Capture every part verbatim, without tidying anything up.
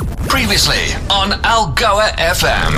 Previously on Algoa F M.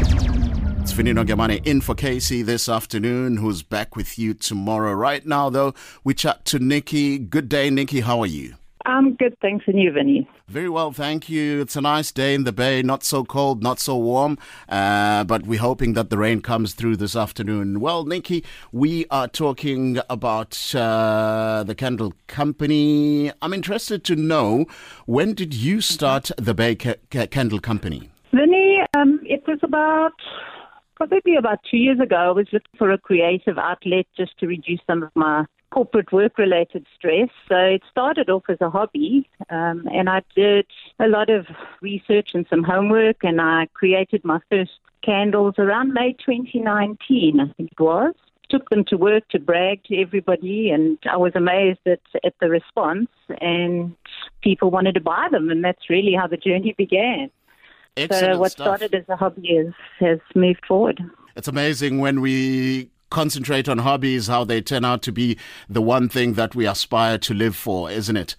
It's Finino Gamane in for Casey this afternoon, who's back with you tomorrow. Right now, though, we chat to Nikki. Good day, Nikki. How are you? I'm good, thanks. And you, Vinny? Very well, thank you. It's a nice day in the Bay. Not so cold, not so warm, uh, but we're hoping that the rain comes through this afternoon. Well, Nikki, we are talking about uh, the Candle Company. I'm interested to know, when did you start the Bay Ca- Ca- Candle Company? Vinny, um, it was about... Probably about two years ago, I was looking for a creative outlet just to reduce some of my corporate work-related stress. So it started off as a hobby, um, and I did a lot of research and some homework, and I created my first candles around May twenty nineteen, I think it was. Took them to work to brag to everybody, and I was amazed at, at the response, and people wanted to buy them, and that's really how the journey began. Excellent so what stuff. started as a hobby is, has moved forward. It's amazing when we concentrate on hobbies, how they turn out to be the one thing that we aspire to live for, isn't it?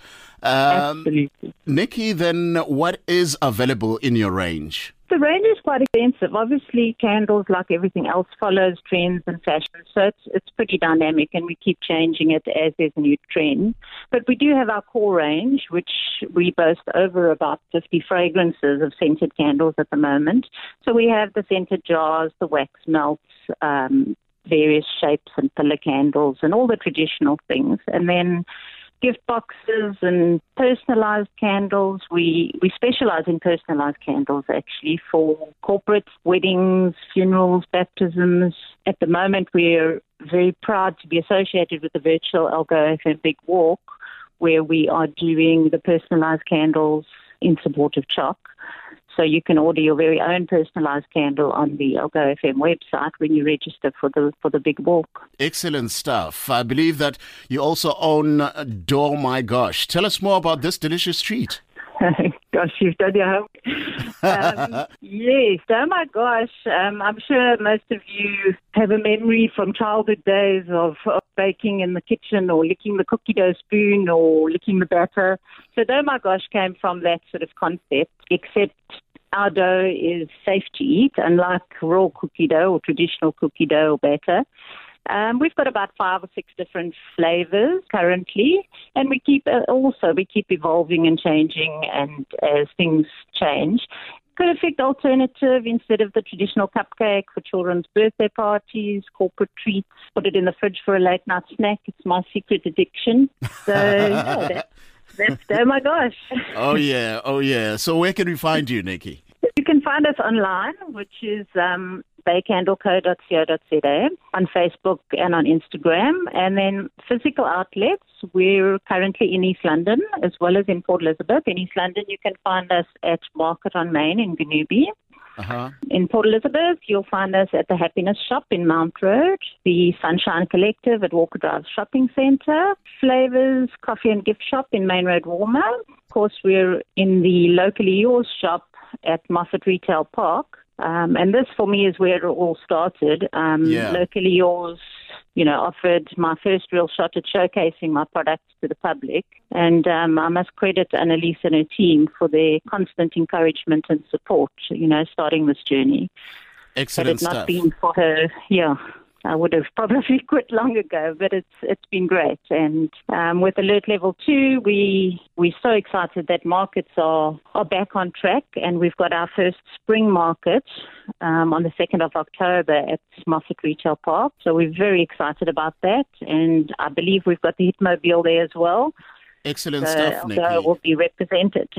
Um, Absolutely. Nikki, then what is available in your range? The range is quite extensive. Obviously, candles, like everything else, follows trends and fashion. So it's it's pretty dynamic, and we keep changing it as there's a new trend. But we do have our core range, which we boast over about fifty fragrances of scented candles at the moment. So we have the scented jars, the wax melts, um, various shapes and pillar candles, and all the traditional things. And then gift boxes and personalized candles. We we specialize in personalized candles, actually, for corporate weddings, funerals, baptisms. At the moment, we're very proud to be associated with the virtual Algoa F M Big Walk, where we are doing the personalized candles in support of Choc. So you can order your very own personalized candle on the Algoa F M website when you register for the for the big walk. Excellent stuff. I believe that you also own Dough My Gosh. Tell us more about this delicious treat. Gosh, you've done your homework. Um, yes, oh my gosh. Um, I'm sure most of you have a memory from childhood days of, of baking in the kitchen, or licking the cookie dough spoon, or licking the batter. So oh my gosh came from that sort of concept, except our dough is safe to eat, unlike raw cookie dough or traditional cookie dough or batter. Um, we've got about five or six different flavors currently, and we keep uh, also we keep evolving and changing, and as things change. Perfect alternative instead of the traditional cupcake for children's birthday parties, corporate treats. Put it in the fridge for a late night snack. It's my secret addiction. So yeah, that, that's oh my gosh. Oh yeah, oh yeah. So where can we find you, Nikki? You can find us online, which is um, bay candle co dot co dot za, on Facebook and on Instagram. And then physical outlets, we're currently in East London as well as in Port Elizabeth. In East London, you can find us at Market on Main in Ganubi. Uh-huh. In Port Elizabeth, you'll find us at the Happiness Shop in Mount Road, the Sunshine Collective at Walker Drive Shopping Centre, Flavors Coffee and Gift Shop in Main Road, Walmer. Of course, we're in the Locally Yours shop at Moffat Retail Park. Um, and this, for me, is where it all started. Um, yeah. Locally Yours, you know, offered my first real shot at showcasing my products to the public. And um, I must credit Annalise and her team for their constant encouragement and support, you know, starting this journey. Excellent stuff. Had it not stuff. been for her, yeah, I would have probably quit long ago, but it's it's been great. And um, with Alert Level two, we, we're so excited that markets are, are back on track, and we've got our first spring market um, on the second of October at Moffat Retail Park. So we're very excited about that, and I believe we've got the Hitmobile there as well. Excellent so stuff, Nikki. So will be represented.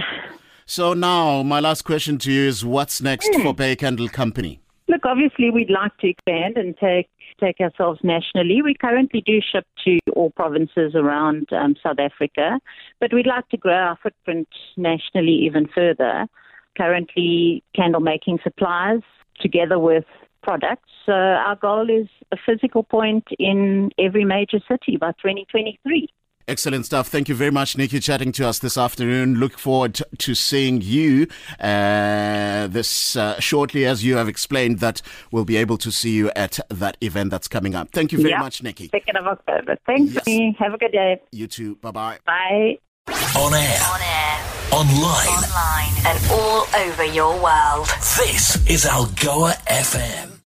So now, my last question to you is, what's next Mm. for Bay Candle Company? Look, obviously, we'd like to expand and take take ourselves nationally. We currently do ship to all provinces around um, South Africa, but we'd like to grow our footprint nationally even further. Currently, candle making supplies together with products. So our goal is a physical point in every major city by twenty twenty-three. Excellent stuff. Thank you very much, Nikki, chatting to us this afternoon. Look forward to seeing you uh, this uh, shortly, as you have explained that we'll be able to see you at that event that's coming up. Thank you very yep. much, Nikki. second of October. Thanks, Yes. me. Have a good day. You too. Bye-bye. Bye. On air, On air, online, online, and all all over your world. This is Algoa F M.